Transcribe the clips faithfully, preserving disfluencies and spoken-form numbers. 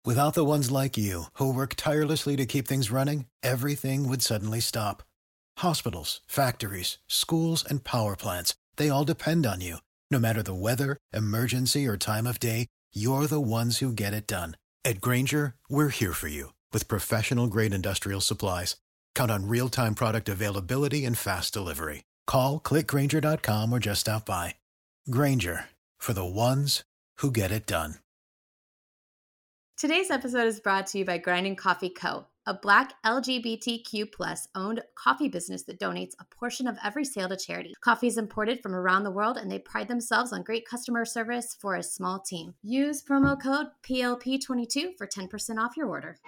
Without the ones like you, who work tirelessly to keep things running, everything would suddenly stop. Hospitals, factories, schools, and power plants, they all depend on you. No matter the weather, emergency, or time of day, you're the ones who get it done. At Grainger, we're here for you with professional-grade industrial supplies. Count on real-time product availability and fast delivery. Call, click Grainger dot com, or just stop by. Grainger, for the ones who get it done. Today's episode is brought to you by Grinding Coffee Co., a Black L G B T Q plus owned coffee business that donates a portion of every sale to charity. Coffee is imported from around the world, and they pride themselves on great customer service for a small team. Use promo code P L P twenty-two for ten percent off your order.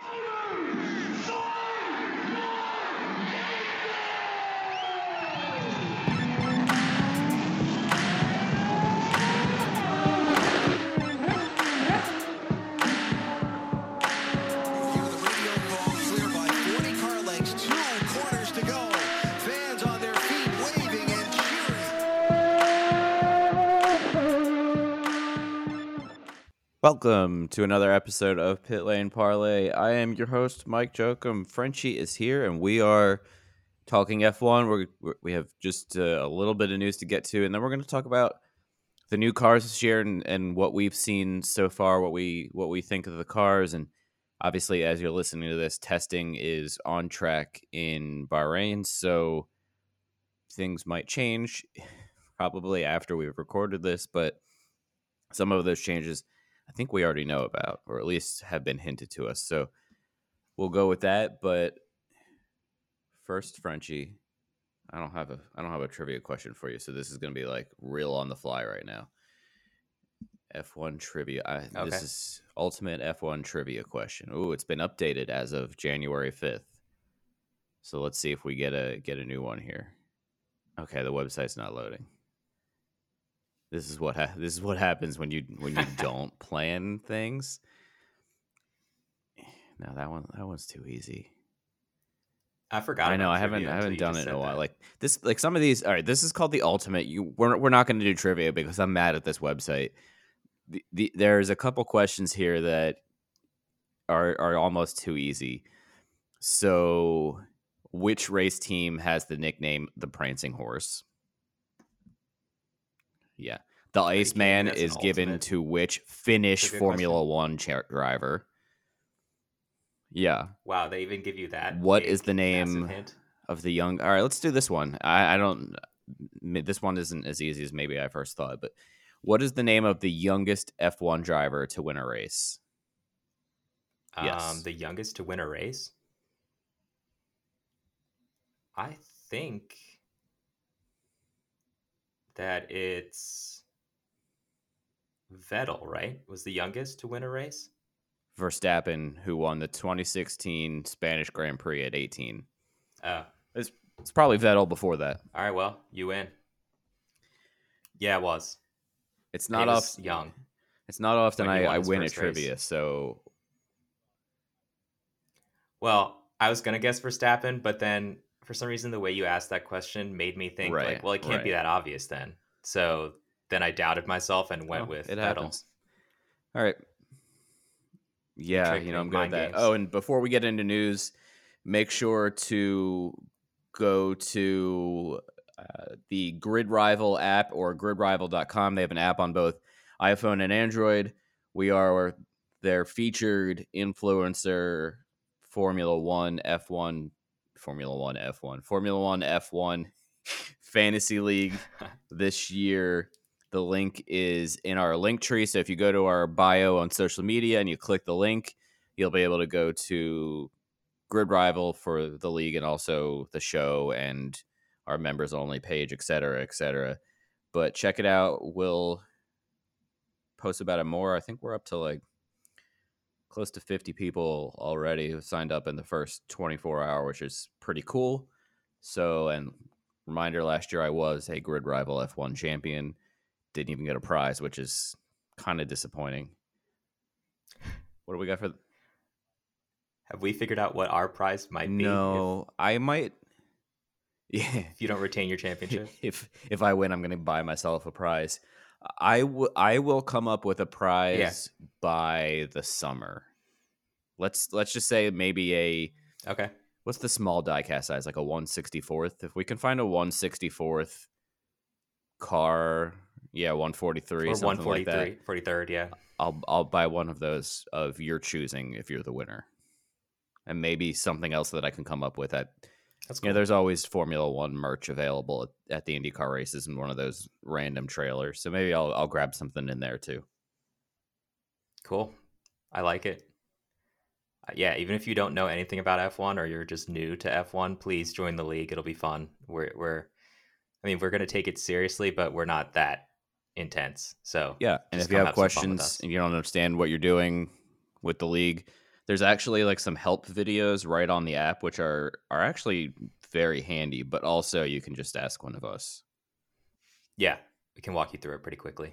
Welcome to another episode of Pit Lane Parlay. I am your host, Mike Jokum. Frenchie is here, and we are talking F one. We're, we're, we have just uh, a little bit of news to get to, and then we're going to talk about the new cars this year and, and what we've seen so far, what we what we think of the cars. And obviously, as you're listening to this, testing is on track in Bahrain, so things might change probably after we've recorded this, but some of those changes I think we already know about, or at least have been hinted to us. So we'll go with that. But first, Frenchie, I don't have a I don't have a trivia question for you. So this is going to be like real on the fly right now. F one trivia. I, okay. This is ultimate F one trivia question. Ooh, it's been updated as of January fifth. So let's see if we get a get a new one here. Okay, the website's not loading. This is what ha- this is what happens when you when you don't plan things. No, that one that one's too easy. I forgot. I know. I haven't I haven't done it in a while. That. Like this, like some of these. All right, this is called the ultimate. You we're we're not going to do trivia because I'm mad at this website. The, the, there's a couple questions here that are are almost too easy. So, which race team has the nickname the Prancing Horse? Yeah. The Iceman is given ultimate. to which Finnish Formula question. One cha- driver? Yeah. Wow, they even give you that. What is the name of the young... All right, let's do this one. I, I don't... This one isn't as easy as maybe I first thought, but what is the name of the youngest F one driver to win a race? Um, yes. The youngest to win a race? I think... that it's Vettel, right? Was the youngest to win a race? Verstappen, who won the twenty sixteen Spanish Grand Prix at eighteen. Oh. It's, it's probably Vettel before that. All right, well, you win. Yeah, it was. It's not it off young. It's not often I, I win a trivia, race. so Well, I was gonna guess Verstappen, but then for some reason, the way you asked that question made me think, right, like, well, it can't right. be that obvious then. So then I doubted myself and went oh, with it Vettel. Happens. All right. Yeah, you know, I'm good at that. Games. Oh, and before we get into news, make sure to go to uh, the Grid Rival app or grid rival dot com. They have an app on both iPhone and Android. We are their featured influencer, Formula One, F one, Formula One, F one, Formula One, F one Fantasy League this year. The link is in our link tree. So if you go to our bio on social media and you click the link, you'll be able to go to Grid Rival for the league and also the show and our members only page, et cetera, et cetera. But check it out. We'll post about it more. I think we're up to like close to fifty people already who signed up in the first twenty-four hours, which is pretty cool. So, and reminder, last year I was a Grid Rival F one champion. Didn't even get a prize, which is kind of disappointing. What do we got for... Have we figured out what our prize might be? No, if... I might... Yeah. If you don't retain your championship? if if I win, I'm going to buy myself a prize. I, w- I will come up with a prize yeah. by the summer. let's let's just say maybe a Okay. What's the small diecast size? Like a one sixty-fourth? If we can find a one sixty-fourth car, yeah, one forty-three, Or something like that. forty-third, yeah. I'll I'll buy one of those of your choosing if you're the winner. And maybe something else that I can come up with at That's you know, cool. there's always Formula One merch available at, at the IndyCar races in one of those random trailers. So maybe I'll I'll grab something in there too. Cool. I like it. Uh, Yeah, even if you don't know anything about F one or you're just new to F one, please join the league. It'll be fun. We're we're I mean, we're going to take it seriously, but we're not that intense. So Yeah, and just if you come have have some fun with questions us. and you don't understand what you're doing with the league, there's actually like some help videos right on the app, which are are actually very handy. But also, you can just ask one of us. Yeah, we can walk you through it pretty quickly.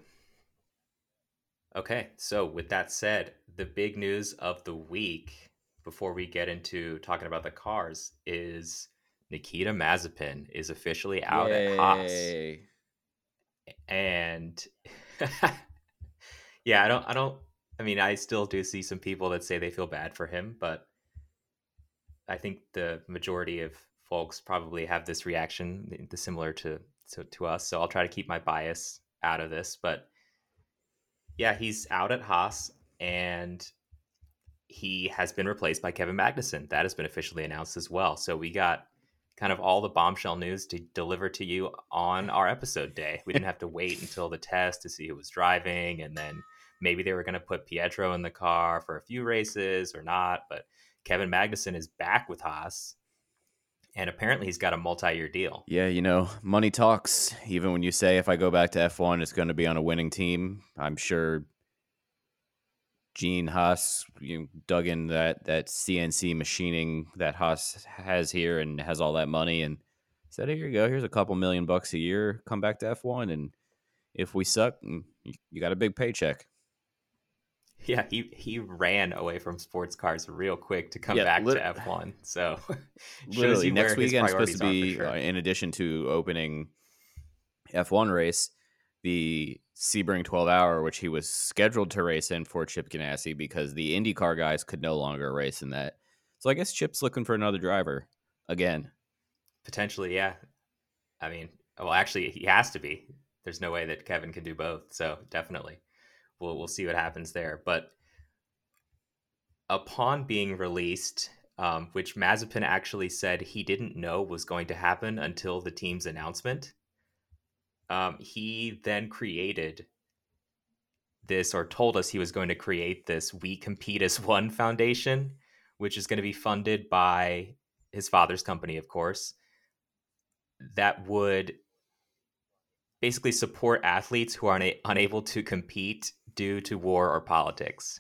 Okay, so with that said, the big news of the week before we get into talking about the cars is Nikita Mazepin is officially out at Haas. Yay. And yeah, I don't I don't I mean, I still do see some people that say they feel bad for him, but I think the majority of folks probably have this reaction the similar to, to to us. So I'll try to keep my bias out of this, but yeah, he's out at Haas and he has been replaced by Kevin Magnussen. That has been officially announced as well. So we got kind of all the bombshell news to deliver to you on our episode day. We didn't have to wait until the test to see who was driving, and then maybe they were going to put Pietro in the car for a few races or not. But Kevin Magnussen is back with Haas, and apparently he's got a multi-year deal. Yeah, you know, money talks. Even when you say if I go back to F one, it's going to be on a winning team, I'm sure Gene Haas you know, dug in that, that C N C machining that Haas has here and has all that money and said, here you go, here's a couple million bucks a year, come back to F one, and if we suck, you, you got a big paycheck. Yeah, he, he ran away from sports cars real quick to come Yeah, back lit- to F one. So shows Literally, you next where his weekend's supposed priorities to are be, for sure. uh, in addition to opening F one race, the Sebring twelve hour, which he was scheduled to race in for Chip Ganassi because the IndyCar guys could no longer race in that. So I guess Chip's looking for another driver again. Potentially, yeah. I mean, well, actually, he has to be. There's no way that Kevin can do both. So definitely, we'll we'll see what happens there. But upon being released, um, which Mazepin actually said he didn't know was going to happen until the team's announcement, um, he then created this, or told us he was going to create this We Compete as One Foundation, which is going to be funded by his father's company, of course, that would basically support athletes who are una- unable to compete due to war or politics.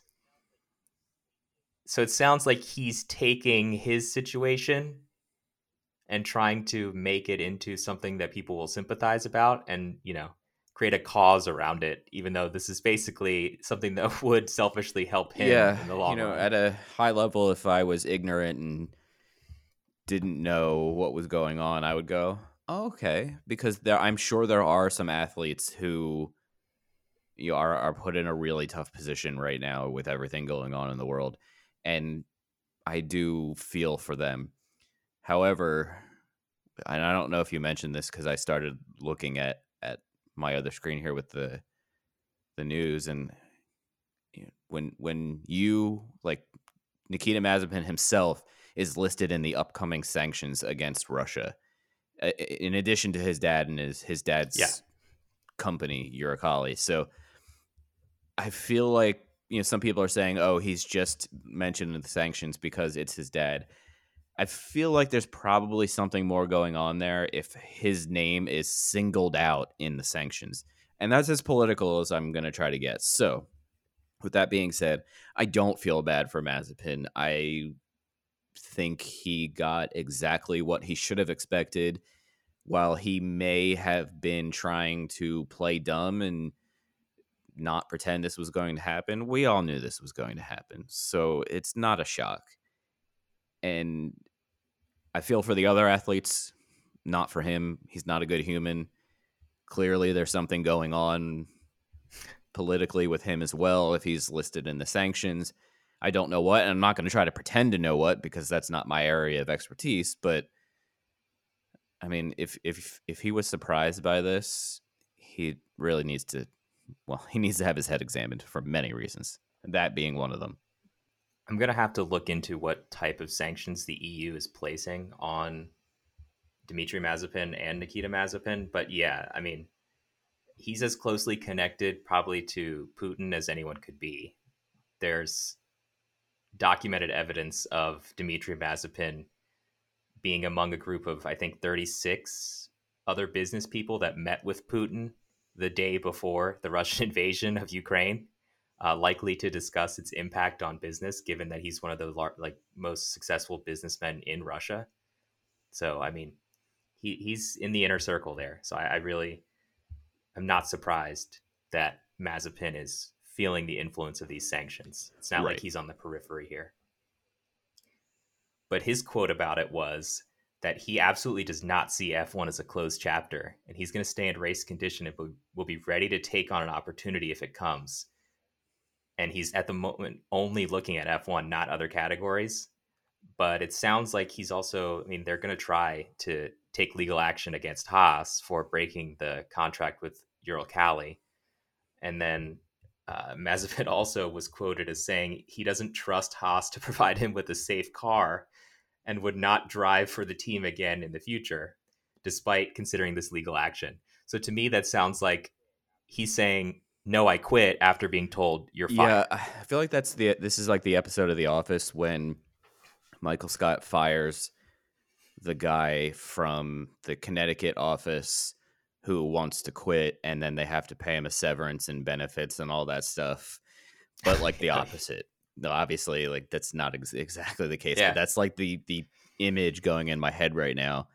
So it sounds like he's taking his situation and trying to make it into something that people will sympathize about and, you know, create a cause around it, even though this is basically something that would selfishly help him Yeah, in the long you know, run. at a high level, if I was ignorant and didn't know what was going on, I would go, oh, okay, because there, I'm sure there are some athletes who you know, are are put in a really tough position right now with everything going on in the world, and I do feel for them. However, and I don't know if you mentioned this because I started looking at, at my other screen here with the the news, and you know, when when you like Nikita Mazepin himself is listed in the upcoming sanctions against Russia, in addition to his dad and his his dad's Yeah. company Uralkali. So I feel like you know some people are saying, oh, he's just mentioned in the sanctions because it's his dad. I feel like there's probably something more going on there if his name is singled out in the sanctions. And that's as political as I'm going to try to get. So, with that being said, I don't feel bad for Mazepin. I think he got exactly what he should have expected. While he may have been trying to play dumb and not pretend this was going to happen, we all knew this was going to happen. So, it's not a shock. And I feel for the other athletes, not for him. He's not a good human. Clearly, there's something going on politically with him as well if he's listed in the sanctions. I don't know what, and I'm not going to try to pretend to know what because that's not my area of expertise. But I mean, if if if he was surprised by this, he really needs to. Well, he needs to have his head examined for many reasons, that being one of them. I'm going to have to look into what type of sanctions the E U is placing on Dmitry Mazepin and Nikita Mazepin. But yeah, I mean, he's as closely connected probably to Putin as anyone could be. There's documented evidence of Dmitry Mazepin being among a group of, I think, thirty-six other business people that met with Putin the day before the Russian invasion of Ukraine, uh, likely to discuss its impact on business, given that he's one of the lar- like most successful businessmen in Russia. So, I mean, he, he's in the inner circle there. So I, I really am not surprised that Mazepin is feeling the influence of these sanctions. It's not Right. like he's on the periphery here. But his quote about it was that he absolutely does not see F one as a closed chapter, and he's going to stay in race condition and will be ready to take on an opportunity if it comes. And he's at the moment only looking at F one, not other categories. But it sounds like he's also, I mean, they're going to try to take legal action against Haas for breaking the contract with Uralkali. And then uh, Mazepin also was quoted as saying he doesn't trust Haas to provide him with a safe car and would not drive for the team again in the future, despite considering this legal action. So to me, that sounds like he's saying, no, I quit after being told you're fired. Yeah, I feel like that's the this is like the episode of The Office when Michael Scott fires the guy from the Connecticut office who wants to quit, and then they have to pay him a severance and benefits and all that stuff. But like the opposite. No, obviously, like that's not ex- exactly the case. Yeah. But that's like the the image going in my head right now.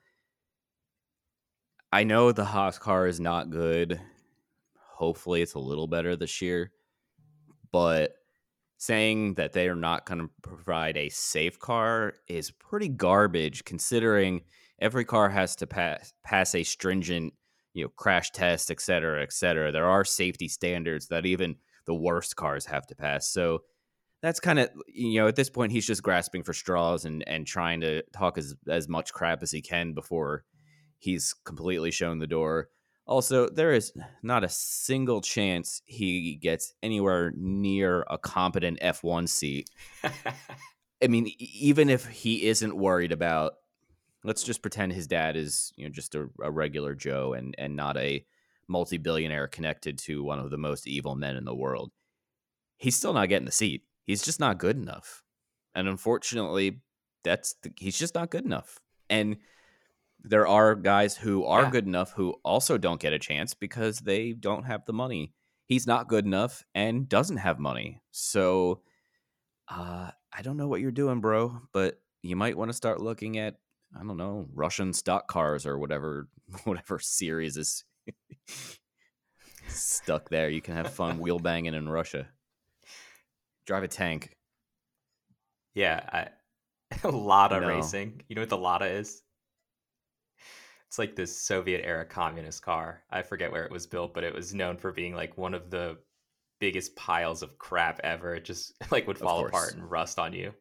I know the Haas car is not good. Hopefully, it's a little better this year. But saying that they are not going to provide a safe car is pretty garbage, considering every car has to pass pass a stringent, you know, crash test, et cetera, et cetera. There are safety standards that even the worst cars have to pass. So that's kind of, you know, at this point, he's just grasping for straws and, and trying to talk as, as much crap as he can before he's completely shown the door. Also, there is not a single chance he gets anywhere near a competent F one seat. I mean, even if he isn't worried about, let's just pretend his dad is, you know, just a, a regular Joe and, and not a multi-billionaire connected to one of the most evil men in the world. He's still not getting the seat. He's just not good enough. And unfortunately, that's the, he's just not good enough. And there are guys who are Yeah. good enough who also don't get a chance because they don't have the money. He's not good enough and doesn't have money. So uh, I don't know what you're doing, bro, but you might want to start looking at, I don't know, Russian stock cars or whatever, whatever series is stuck there. You can have fun wheel banging in Russia. Drive a tank. Yeah, I, Lada No. racing. You know what the Lada is? It's like this Soviet era communist car. I forget where it was built, but it was known for being like one of the biggest piles of crap ever. It just like would Of fall course. apart and rust on you.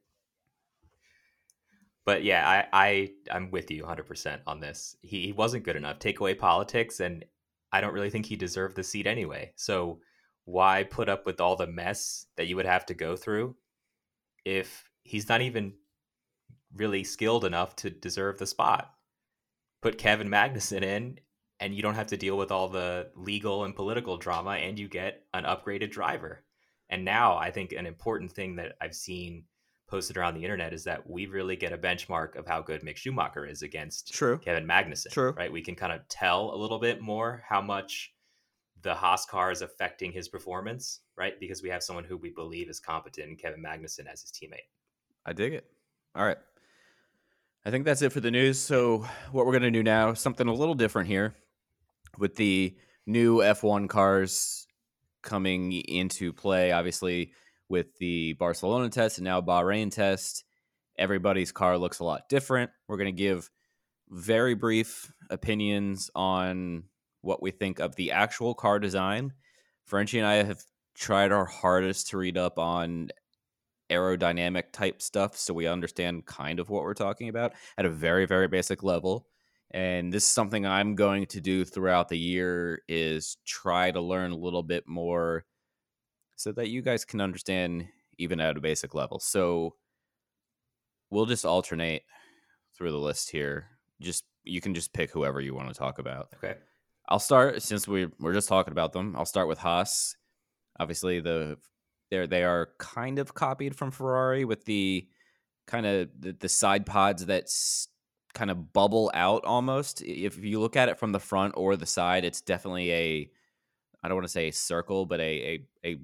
But yeah, I, I I'm with you one hundred percent on this. He, he wasn't good enough. Take away politics, and I don't really think he deserved the seat anyway. So why put up with all the mess that you would have to go through if he's not even really skilled enough to deserve the spot? Put Kevin Magnussen in, and you don't have to deal with all the legal and political drama, and you get an upgraded driver. And now I think an important thing that I've seen posted around the internet is that we really get a benchmark of how good Mick Schumacher is against True. Kevin Magnussen. True. Right? We can kind of tell a little bit more how much the Haas car is affecting his performance, right? Because we have someone who we believe is competent in Kevin Magnussen as his teammate. I dig it. All right. I think that's it for the news. So what we're going to do now, something a little different here with the new F one cars coming into play, obviously with the Barcelona test and now Bahrain test. Everybody's car looks a lot different. We're going to give very brief opinions on what we think of the actual car design. Frenchie and I have tried our hardest to read up on aerodynamic type stuff, so we understand kind of what we're talking about at a very, very basic level. And this is something I'm going to do throughout the year, is try to learn a little bit more so that you guys can understand even at a basic level. So we'll just alternate through the list here. Just you can just pick whoever you want to talk about. Okay. I'll start, since we we're just talking about them. I'll start with Haas. Obviously, the they they are kind of copied from Ferrari with the kind of the, the side pods that s- kind of bubble out almost. If you look at it from the front or the side, it's definitely a, I don't want to say a circle, but a a a,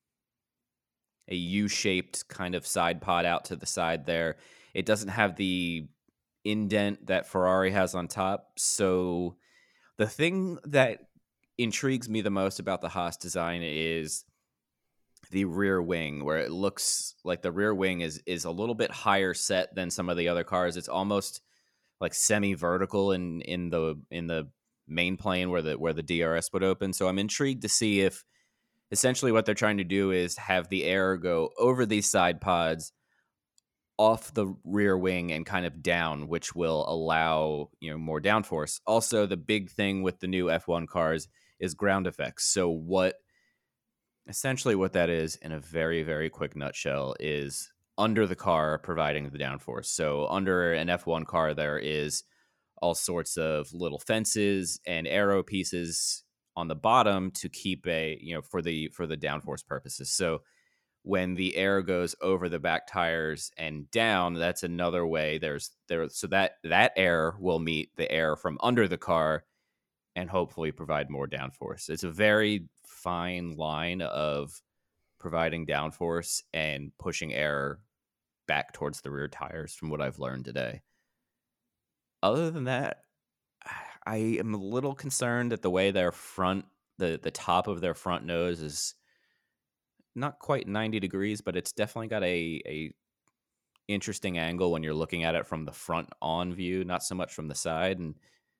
a U-shaped kind of side pod out to the side there. It doesn't have the indent that Ferrari has on top. So the thing that intrigues me the most about the Haas design is the rear wing, where it looks like the rear wing is is a little bit higher set than some of the other cars. It's almost like semi-vertical in in the in the main plane where the where the D R S would open. So I'm intrigued to see if essentially what they're trying to do is have the air go over these side pods off the rear wing and kind of down, which will allow, you know, more downforce. Also, the big thing with the new F one cars is ground effects. So what essentially what that is, in a very, very quick nutshell, is under the car providing the downforce. So under an F one car, there is all sorts of little fences and aero pieces on the bottom to keep a, you know, for the for the downforce purposes. So when the air goes over the back tires and down, that's another way. There's there so that that air will meet the air from under the car and hopefully provide more downforce. It's a very fine line of providing downforce and pushing air back towards the rear tires, from what I've learned today. Other than that, I am a little concerned at the way their front, the, the top of their front nose is not quite ninety degrees, but it's definitely got a, a interesting angle when you're looking at it from the front on view, not so much from the side. And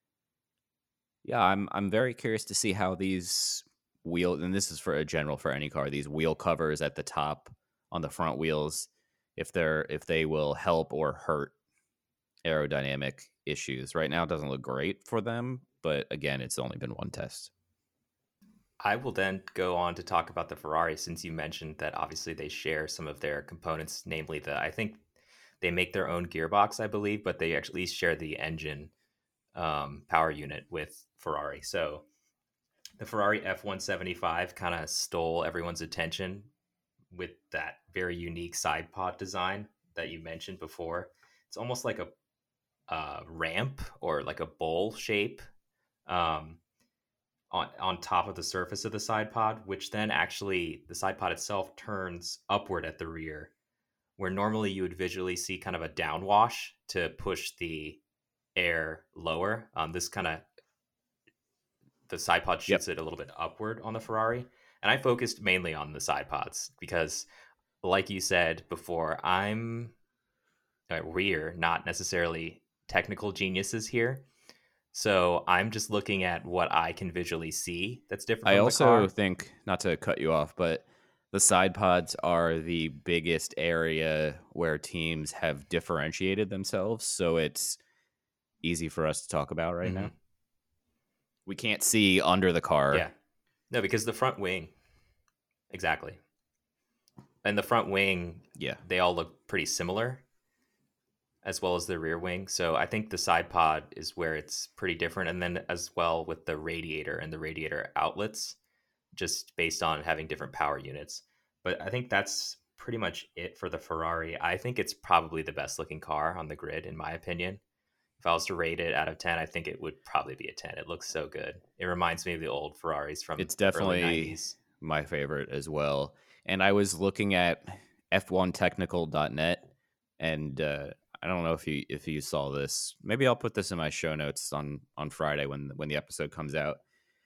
yeah, I'm I'm very curious to see how these wheel, and this is for a general for any car, these wheel covers at the top on the front wheels, if they're if they will help or hurt aerodynamic issues. Right now it doesn't look great for them, but again, it's only been one test. I will then go on to talk about the Ferrari, since you mentioned that obviously they share some of their components, namely the, I think they make their own gearbox, I believe, but they at least share the engine um, power unit with Ferrari. So the Ferrari F one seventy-five kind of stole everyone's attention with that very unique side pod design that you mentioned before. It's almost like a, a ramp or like a bowl shape. Um, on, on top of the surface of the side pod, which then actually the side pod itself turns upward at the rear, where normally you would visually see kind of a downwash to push the air lower. Um, this kind of, the side pod shoots yep. it a little bit upward on the Ferrari. And I focused mainly on the side pods because, like you said before, I'm uh, we're not necessarily technical geniuses here. So I'm just looking at what I can visually see that's different from I the also car. think, not to cut you off, but the side pods are the biggest area where teams have differentiated themselves. So it's easy for us to talk about right mm-hmm. now. We can't see under the car. Yeah. No, because the front wing. Exactly. And the front wing, yeah, they all look pretty similar, as well as the rear wing. So I think the side pod is where it's pretty different. And then as well with the radiator and the radiator outlets, just based on having different power units. But I think that's pretty much it for the Ferrari. I think it's probably the best looking car on the grid, in my opinion. If I was to rate it out of ten, I think it would probably be a ten. It looks so good. It reminds me of the old Ferraris from it's definitely early nineties. My favorite as well. And I was looking at F one technical dot net, and uh, I don't know if you if you saw this. Maybe I'll put this in my show notes on on Friday when when the episode comes out.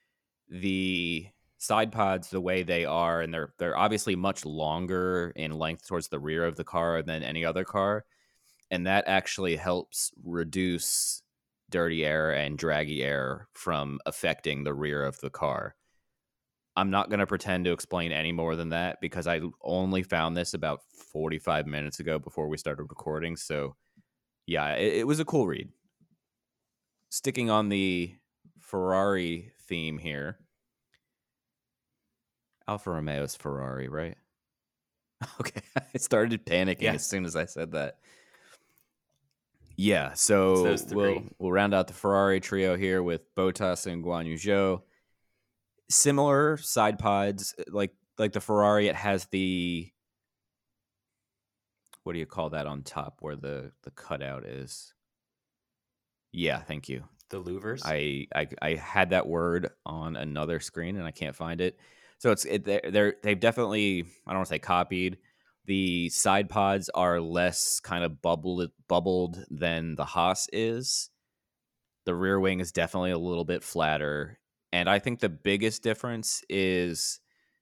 The side pods, the way they are, and they're they're obviously much longer in length towards the rear of the car than any other car, and that actually helps reduce dirty air and draggy air from affecting the rear of the car. I'm not going to pretend to explain any more than that because I only found this about forty-five minutes ago before we started recording. So, yeah, it, it was a cool read. Sticking on the Ferrari theme here. Alfa Romeo's Ferrari, right? Okay, I started panicking yeah. as soon as I said that. Yeah, so we'll we'll round out the Ferrari trio here with Bottas and Guan Yu Zhou. Similar side pods, like like the Ferrari, it has the, what do you call that on top where the, the cutout is? Yeah, thank you. The louvers? I, I I had that word on another screen and I can't find it. So it's it, they're, they're they've definitely, I don't want to say copied. The side pods are less kind of bubbled bubbled than the Haas is. The rear wing is definitely a little bit flatter. And I think the biggest difference is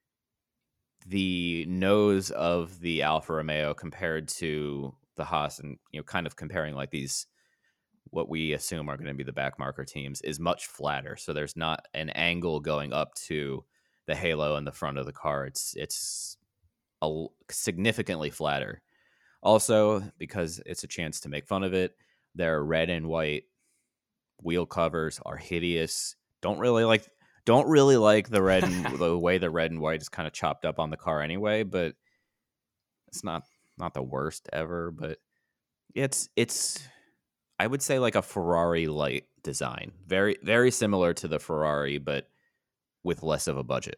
the nose of the Alfa Romeo compared to the Haas, and you know, kind of comparing like these, what we assume are going to be the backmarker teams, is much flatter. So there's not an angle going up to the halo in the front of the car. It's it's a significantly flatter. Also, because it's a chance to make fun of it, their red and white wheel covers are hideous. Don't really like don't really like the red and the way the red and white is kind of chopped up on the car anyway, but it's not not the worst ever, but it's it's I would say like a Ferrari light design. Very very similar to the Ferrari, but with less of a budget.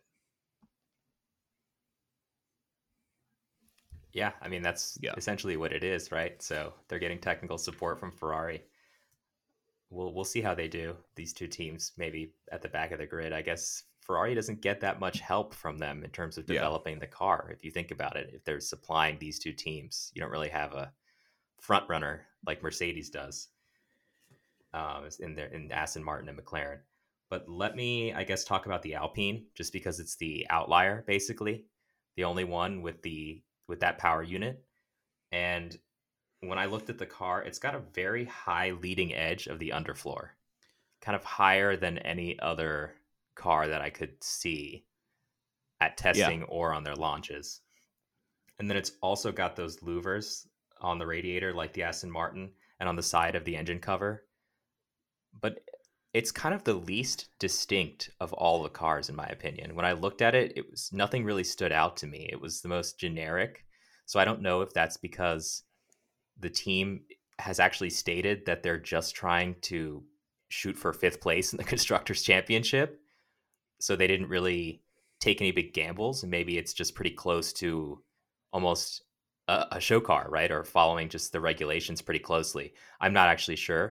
Yeah, I mean, that's yeah. essentially what it is, right? So they're getting technical support from Ferrari. We'll we'll see how they do, these two teams, maybe at the back of the grid. I guess Ferrari doesn't get that much help from them in terms of developing yeah. the car. If you think about it, if they're supplying these two teams, you don't really have a front runner like Mercedes does um, in their in Aston Martin and McLaren. But let me, I guess, talk about the Alpine, just because it's the outlier, basically, the only one with the with that power unit. And when I looked at the car, it's got a very high leading edge of the underfloor, kind of higher than any other car that I could see at testing yeah. or on their launches. And then it's also got those louvers on the radiator like the Aston Martin and on the side of the engine cover. But it's kind of the least distinct of all the cars, in my opinion. When I looked at it, it was nothing really stood out to me. It was the most generic. So I don't know if that's because the team has actually stated that they're just trying to shoot for fifth place in the Constructors' Championship. So they didn't really take any big gambles. And maybe it's just pretty close to almost a, a show car, right? Or following just the regulations pretty closely. I'm not actually sure.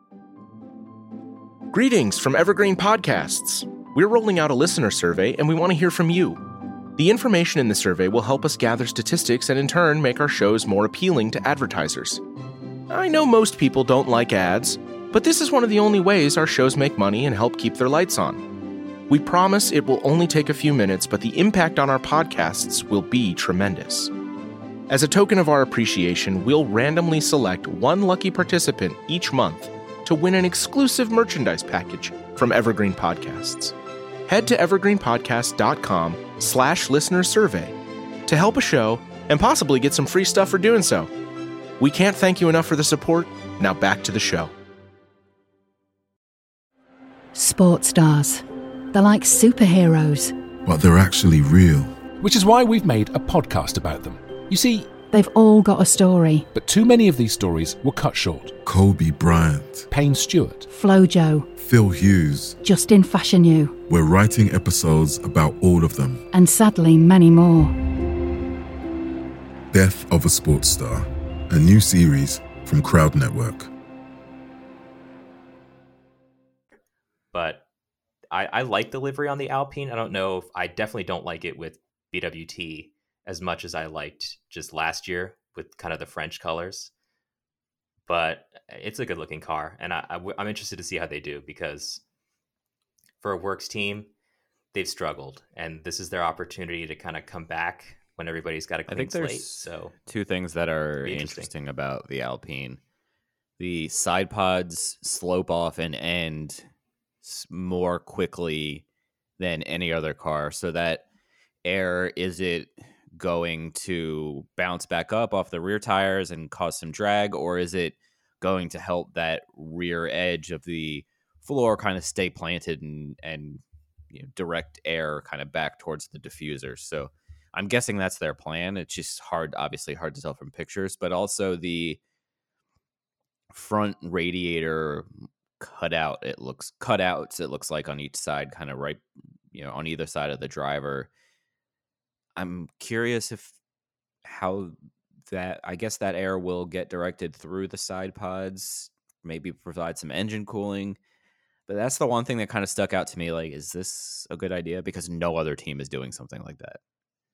Greetings from Evergreen Podcasts. We're rolling out a listener survey and we want to hear from you. The information in the survey will help us gather statistics and in turn make our shows more appealing to advertisers. I know most people don't like ads, but this is one of the only ways our shows make money and help keep their lights on. We promise it will only take a few minutes, but the impact on our podcasts will be tremendous. As a token of our appreciation, we'll randomly select one lucky participant each month to win an exclusive merchandise package from Evergreen Podcasts. Head to evergreenpodcast.com slash listener survey to help a show and possibly get some free stuff for doing so. We can't thank you enough for the support. Now back to the show. Sports stars. They're like superheroes. But they're actually real. Which is why we've made a podcast about them. You see, they've all got a story. But too many of these stories were cut short. Kobe Bryant. Payne Stewart. Flojo. Phil Hughes. Justin Fashanu. We're writing episodes about all of them. And sadly, many more. Death of a Sports Star. A new series from Crowd Network. But I, I like the livery on the Alpine. I don't know if I definitely don't like it with B W T as much as I liked just last year with kind of the French colors. But it's a good looking car. And I, I, I'm interested to see how they do, because for a Works team, they've struggled. And this is their opportunity to kind of come back when everybody's got a clean I think slate. there's So two things that are interesting. interesting about the Alpine. The side pods slope off and end more quickly than any other car. So that air, is it going to bounce back up off the rear tires and cause some drag, or is it going to help that rear edge of the floor kind of stay planted and and you know, direct air kind of back towards the diffuser? So I'm guessing that's their plan. It's just hard, obviously hard to tell from pictures, but also the front radiator cutout, it looks cutouts, it looks like on each side, kind of right, you know, on either side of the driver. I'm curious if how that, I guess that air will get directed through the side pods, maybe provide some engine cooling. But that's the one thing that kind of stuck out to me. Like, is this a good idea? Because no other team is doing something like that.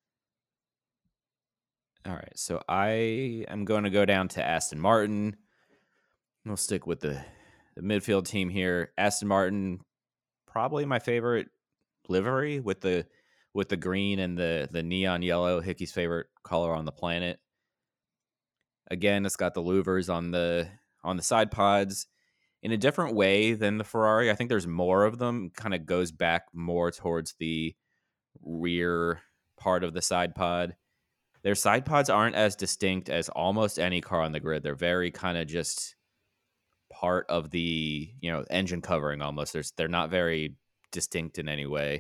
All right, so I am going to go down to Aston Martin. We'll stick with the, the midfield team here. Aston Martin, probably my favorite livery with the with the green and the the neon yellow, Hickey's favorite color on the planet. Again, it's got the louvers on the on the side pods in a different way than the Ferrari. I think there's more of them. Kind of goes back more towards the rear part of the side pod. Their side pods aren't as distinct as almost any car on the grid. They're very kind of just part of the, you know, engine covering almost. There's, they're not very distinct in any way.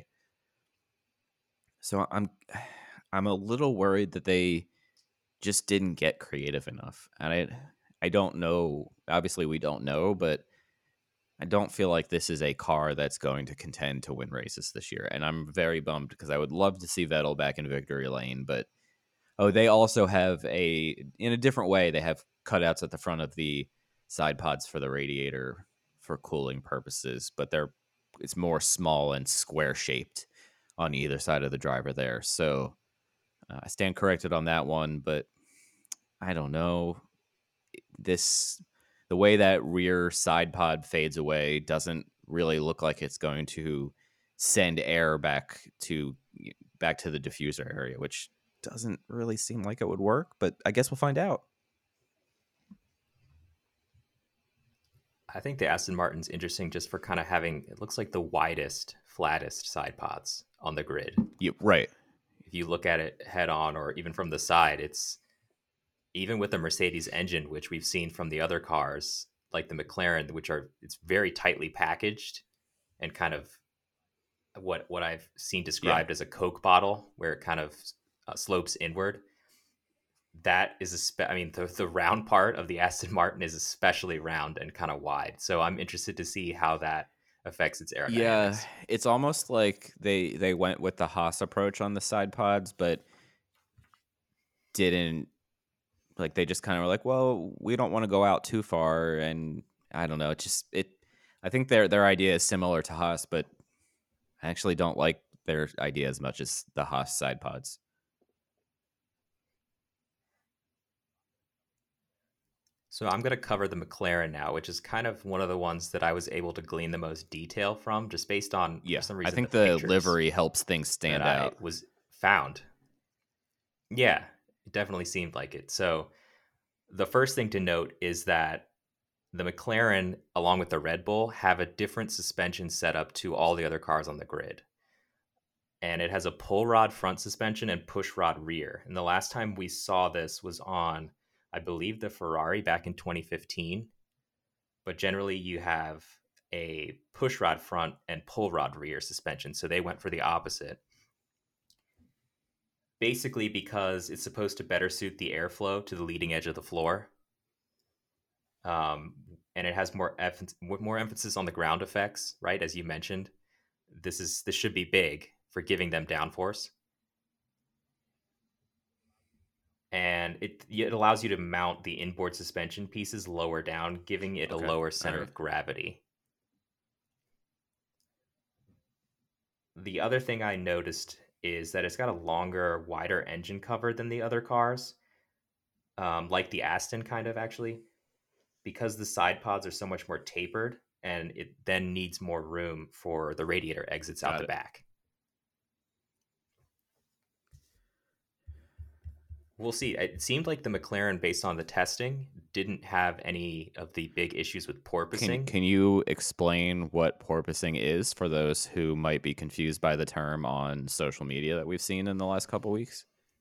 So I'm I'm a little worried that they just didn't get creative enough. And I I don't know. Obviously, we don't know, but I don't feel like this is a car that's going to contend to win races this year. And I'm very bummed because I would love to see Vettel back in victory lane. But, oh, they also have a, in a different way, they have cutouts at the front of the side pods for the radiator for cooling purposes. But they're it's more small and square shaped on either side of the driver there. So uh, I stand corrected on that one. But I don't know. This... The way that rear side pod fades away doesn't really look like it's going to send air back to back to the diffuser area, which doesn't really seem like it would work, but I guess we'll find out. I think the Aston Martin's interesting just for kind of having, it looks like the widest, flattest side pods on the grid. Yeah, right. If you look at it head on or even from the side, it's, even with the Mercedes engine, which we've seen from the other cars, like the McLaren, which are, it's very tightly packaged and kind of what what I've seen described yeah. as a Coke bottle, where it kind of uh, slopes inward. That is, a spe- I mean, the, the round part of the Aston Martin is especially round and kind of wide. So I'm interested to see how that affects its aerodynamics. Yeah, it's almost like they, they went with the Haas approach on the side pods, but didn't, like they just kind of were like, well, we don't want to go out too far. And I don't know. It just, it, I think their, their idea is similar to Haas, but I actually don't like their idea as much as the Haas side pods. So I'm going to cover the McLaren now, which is kind of one of the ones that I was able to glean the most detail from, just based on, yeah, for some reason, I think the, the livery helps things stand out. I was found. Yeah. It definitely seemed like it. So the first thing to note is that the McLaren, along with the Red Bull, have a different suspension setup to all the other cars on the grid. And it has a pull rod front suspension and push rod rear. And the last time we saw this was on, I believe, the Ferrari back in twenty fifteen. But generally you have a push rod front and pull rod rear suspension. So they went for the opposite. Basically because it's supposed to better suit the airflow to the leading edge of the floor. Um, and it has more eff- more emphasis on the ground effects, right? As you mentioned, this is this should be big for giving them downforce. And it it allows you to mount the inboard suspension pieces lower down, giving it okay. a lower center right. of gravity. The other thing I noticed is that it's got a longer, wider engine cover than the other cars, um, like the Aston kind of actually, because the side pods are so much more tapered, and it then needs more room for the radiator exits got out it. the back. We'll see. It seemed like the McLaren, based on the testing, didn't have any of the big issues with porpoising. Can, can you explain what porpoising is for those who might be confused by the term on social media that we've seen in the last couple weeks?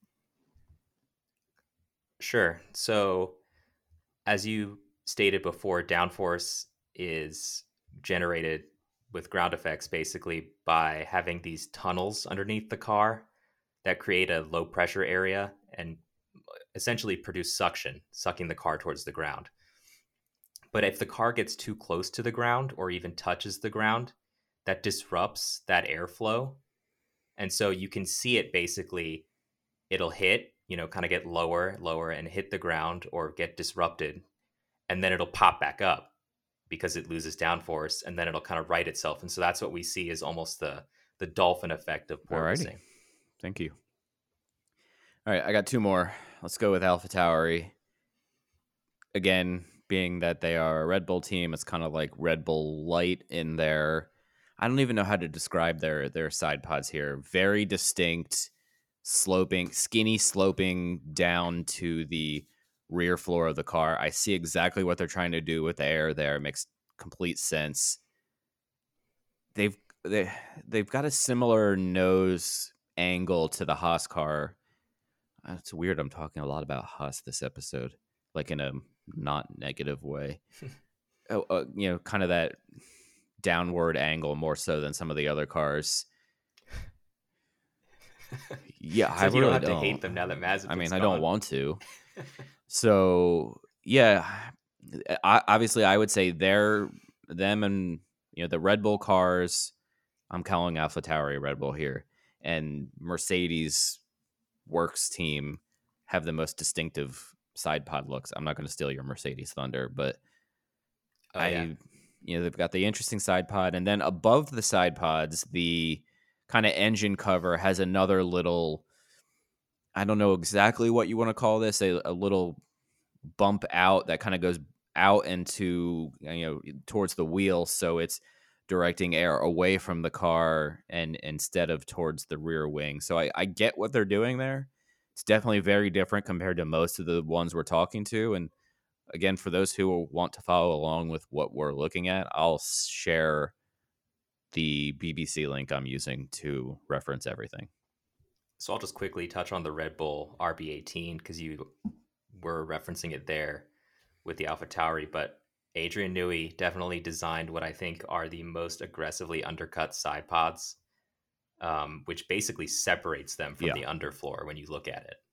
Sure. So, as you stated before, downforce is generated with ground effects basically by having these tunnels underneath the car that create a low pressure area and essentially produce suction, sucking the car towards the ground. But if the car gets too close to the ground or even touches the ground, that disrupts that airflow. And so you can see it basically, it'll hit, you know, kind of get lower, lower and hit the ground or get disrupted. And then it'll pop back up because it loses downforce, and then it'll kind of right itself. And so that's what we see is almost the the dolphin effect of porpoising. Alrighty. Thank you. All right, I got two more. Let's go with AlphaTauri. Again, being that they are a Red Bull team, it's kind of like Red Bull Light in their, I don't even know how to describe their their side pods here. Very distinct, sloping, skinny sloping down to the rear floor of the car. I see exactly what they're trying to do with the air there. It makes complete sense. They've they they've got a similar nose angle to the Haas car. It's weird. I'm talking a lot about Haas this episode, like in a not negative way. oh, uh, you know, kind of that downward angle more so than some of the other cars. Yeah, so I you really don't have don't. to hate them now that Mazepin's I mean, I gone. don't want to. So yeah, I, obviously, I would say they're them and you know the Red Bull cars. I'm calling AlphaTauri Red Bull here, and Mercedes Works team have the most distinctive side pod looks. I'm not going to steal your Mercedes thunder, but Oh, I, yeah. you know, they've got the interesting side pod, and then above the side pods, the kind of engine cover has another little. I don't know exactly what you want to call this, a, a little bump out that kind of goes out into, you know, towards the wheel. So it's directing air away from the car and instead of towards the rear wing. So I, I get what they're doing there. It's definitely very different compared to most of the ones we're talking to. And again, for those who want to follow along with what we're looking at, I'll share the B B C link I'm using to reference everything. So I'll just quickly touch on the Red Bull R B eighteen because you were referencing it there with the AlphaTauri, but Adrian Newey definitely designed what I think are the most aggressively undercut side pods, um, which basically separates them from Yeah. the underfloor when you look at it.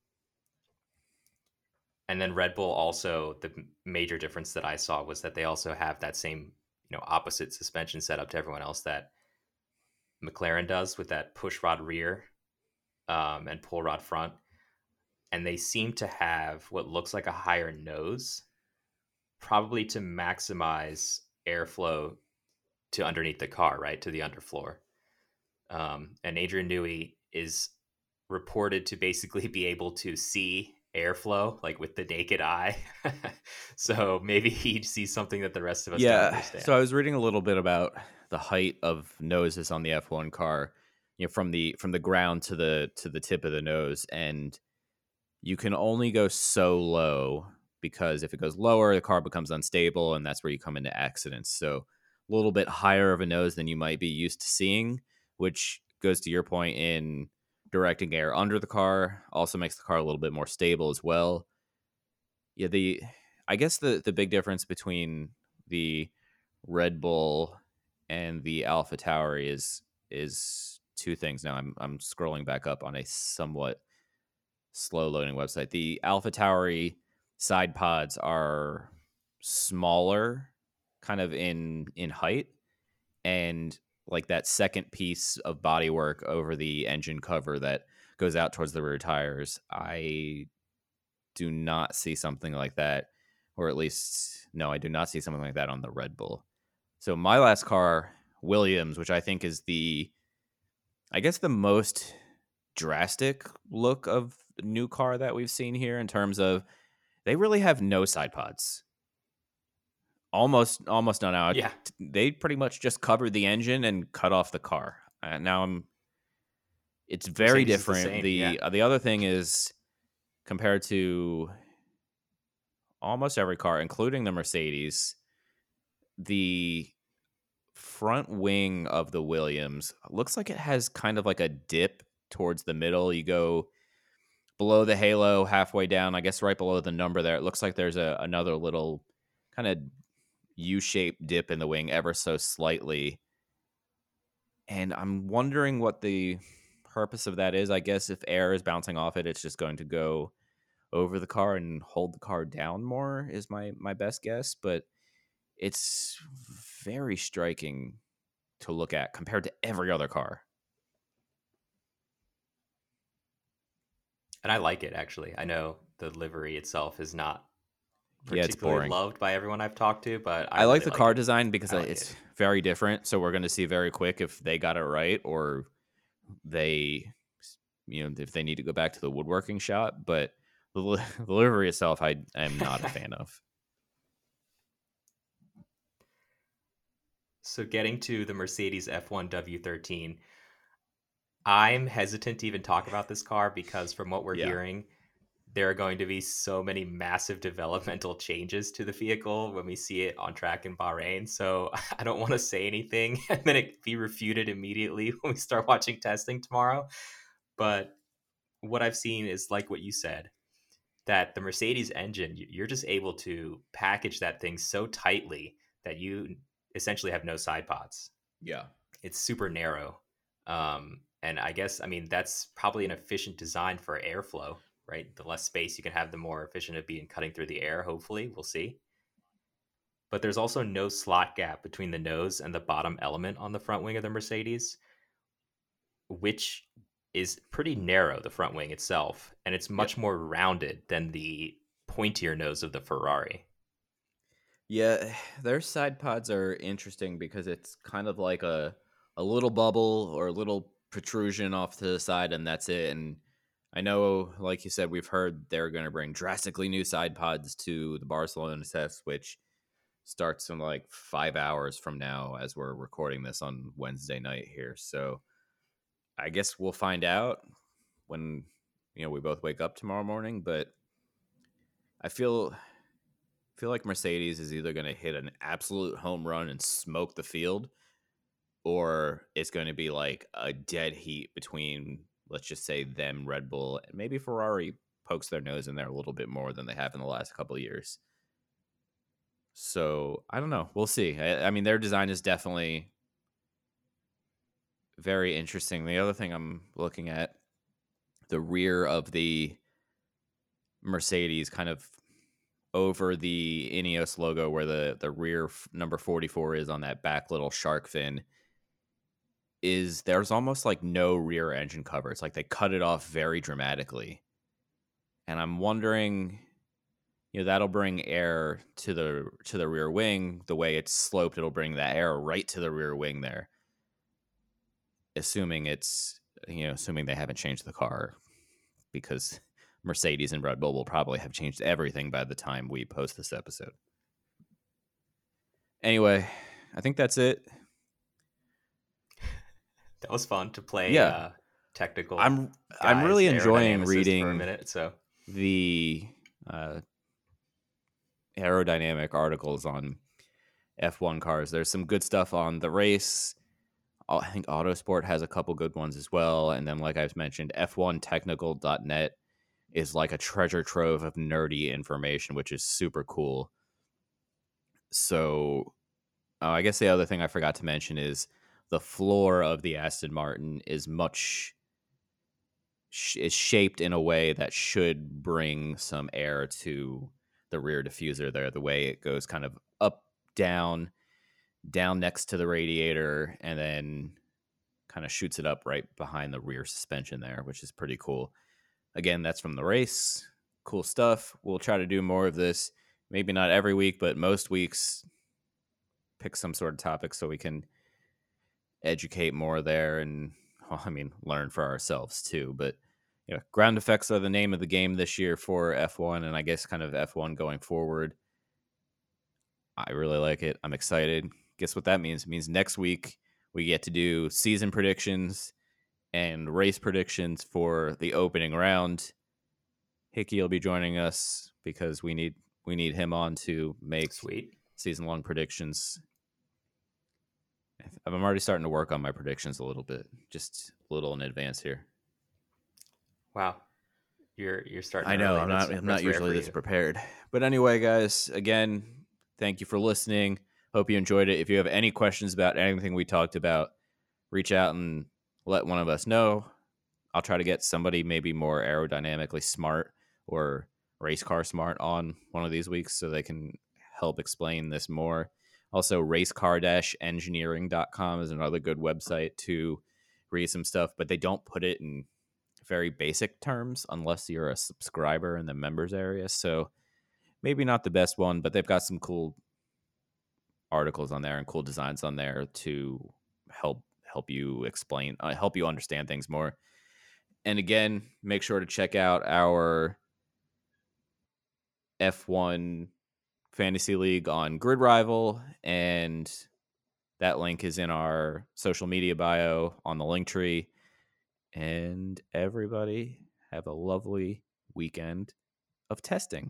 And then Red Bull also, the major difference that I saw was that they also have that same, you know, opposite suspension setup to everyone else that McLaren does with that push rod rear um, and pull rod front. And they seem to have what looks like a higher nose, probably to maximize airflow to underneath the car, right, to the underfloor. Um, and Adrian Newey is reported to basically be able to see airflow, like with the naked eye. So maybe he sees something that the rest of us don't Yeah. understand. So I was reading a little bit about the height of noses on the F one car, you know, from the from the ground to the to the tip of the nose, and you can only go so low because if it goes lower, the car becomes unstable, and that's where you come into accidents. So a little bit higher of a nose than you might be used to seeing, which goes to your point in directing air under the car, also makes the car a little bit more stable as well. Yeah, the I guess the, the big difference between the Red Bull and the AlphaTauri is is two things. Now I'm I'm scrolling back up on a somewhat slow loading website. The AlphaTauri side pods are smaller, kind of in in height, and like that second piece of bodywork over the engine cover that goes out towards the rear tires. I do not see something like that, or at least, no, I do not see something like that on the Red Bull. So my last car, Williams, which I think is the, I guess the most drastic look of new car that we've seen here in terms of they really have no side pods. Almost, almost none out. Yeah. They pretty much just covered the engine and cut off the car. Uh, now I'm. It's very Mercedes is the different. same, The yeah. uh, the other thing is compared to almost every car, including the Mercedes, the front wing of the Williams looks like it has kind of like a dip towards the middle. You go below the halo, halfway down, I guess right below the number there. It looks like there's a another little kind of U-shaped dip in the wing ever so slightly. And I'm wondering what the purpose of that is. I guess if air is bouncing off it, it's just going to go over the car and hold the car down more is my my best guess. But it's very striking to look at compared to every other car. And I like it, actually. I know the livery itself is not Yeah, it's particularly boring. loved by everyone I've talked to, but I, I like really the like car it. design because I like it's it. very different. So we're going to see very quick if they got it right or they, you know, if they need to go back to the woodworking shop. But the, li- the livery itself, I am not a fan of. So getting to the Mercedes F one W thirteen, I'm hesitant to even talk about this car because from what we're Yeah. hearing, there are going to be so many massive developmental changes to the vehicle when we see it on track in Bahrain. So I don't want to say anything and then it be refuted immediately when we start watching testing tomorrow. But what I've seen is like what you said, that the Mercedes engine, you're just able to package that thing so tightly that you essentially have no side pods. Yeah. It's super narrow. Um, and I guess, I mean, that's probably an efficient design for airflow, right? The less space you can have, the more efficient it'd be in cutting through the air, hopefully. We'll see. But there's also no slot gap between the nose and the bottom element on the front wing of the Mercedes, which is pretty narrow, the front wing itself. And it's much Yep. more rounded than the pointier nose of the Ferrari. Yeah, their side pods are interesting because it's kind of like a a little bubble or a little protrusion off to the side, and that's it. And I know, like you said, we've heard they're going to bring drastically new side pods to the Barcelona test, which starts in like five hours from now as we're recording this on Wednesday night here. So I guess we'll find out when, you know, we both wake up tomorrow morning. But I feel feel like Mercedes is either going to hit an absolute home run and smoke the field, or it's going to be like a dead heat between, let's just say, them, Red Bull, and maybe Ferrari pokes their nose in there a little bit more than they have in the last couple of years. So I don't know. We'll see. I, I mean, their design is definitely very interesting. The other thing I'm looking at, the rear of the Mercedes kind of over the Ineos logo where the, the rear f- number forty-four is on that back little shark fin, is there's almost like no rear engine cover. It's like they cut it off very dramatically. And I'm wondering, you know, that'll bring air to the to the rear wing. The way it's sloped, it'll bring that air right to the rear wing there. Assuming it's, you know, assuming they haven't changed the car, because Mercedes and Red Bull will probably have changed everything by the time we post this episode. Anyway, I think that's it. That was fun to play. Yeah. Uh, technical. I'm I'm guys, really enjoying aerodynamicist reading for a minute. So the uh, aerodynamic articles on F one cars. There's some good stuff on the race. I think Autosport has a couple good ones as well. And then, like I've mentioned, F one technical dot net is like a treasure trove of nerdy information, which is super cool. So uh, I guess the other thing I forgot to mention is the floor of the Aston Martin is much sh- is shaped in a way that should bring some air to the rear diffuser there. The way it goes kind of up, down, down next to the radiator, and then kind of shoots it up right behind the rear suspension there, which is pretty cool. Again, that's from the race. Cool stuff. We'll try to do more of this. Maybe not every week, but most weeks. Pick some sort of topic so we can educate more there and, well, I mean, learn for ourselves too. But, you know, ground effects are the name of the game this year for F one, and I guess kind of F one going forward. I really like it. I'm excited. Guess what that means? It means next week we get to do season predictions and race predictions for the opening round. Hickey will be joining us because we need we need him on to make Sweet. season-long predictions. I'm already starting to work on my predictions a little bit, just a little in advance here. Wow. You're you're starting. I know early. I'm That's- not I'm that's not rare usually for this you. prepared. But anyway, guys, again, thank you for listening. Hope you enjoyed it. If you have any questions about anything we talked about, reach out and let one of us know. I'll try to get somebody maybe more aerodynamically smart or race car smart on one of these weeks so they can help explain this more. Also, racecar dash engineering dot com is another good website to read some stuff, but they don't put it in very basic terms unless you're a subscriber in the members area. So maybe not the best one, but they've got some cool articles on there and cool designs on there to help help you explain, uh, help you understand things more. And again, make sure to check out our F one Fantasy League on Grid Rival, and that link is in our social media bio on the link tree. And everybody have a lovely weekend of testing.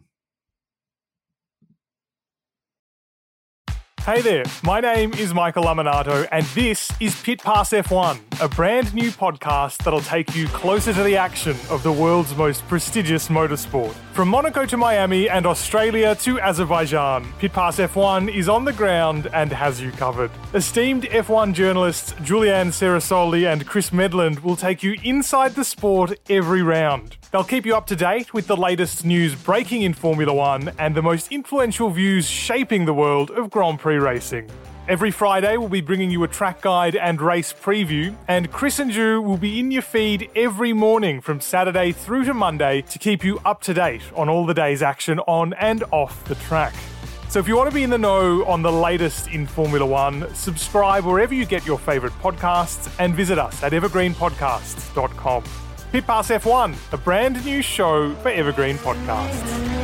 Hey there, my name is Michael Laminato, and this is Pit Pass F one, a brand new podcast that'll take you closer to the action of the world's most prestigious motorsport. From Monaco to Miami and Australia to Azerbaijan, Pit Pass F one is on the ground and has you covered. Esteemed F one journalists Julian Cerasoli and Chris Medland will take you inside the sport every round. They'll keep you up to date with the latest news breaking in Formula One and the most influential views shaping the world of Grand Prix racing. Every Friday, we'll be bringing you a track guide and race preview, and Chris and Ju will be in your feed every morning from Saturday through to Monday to keep you up to date on all the day's action on and off the track. So if you want to be in the know on the latest in Formula One, subscribe wherever you get your favourite podcasts and visit us at evergreen podcasts dot com. Pit Pass F one, a brand new show for Evergreen Podcasts.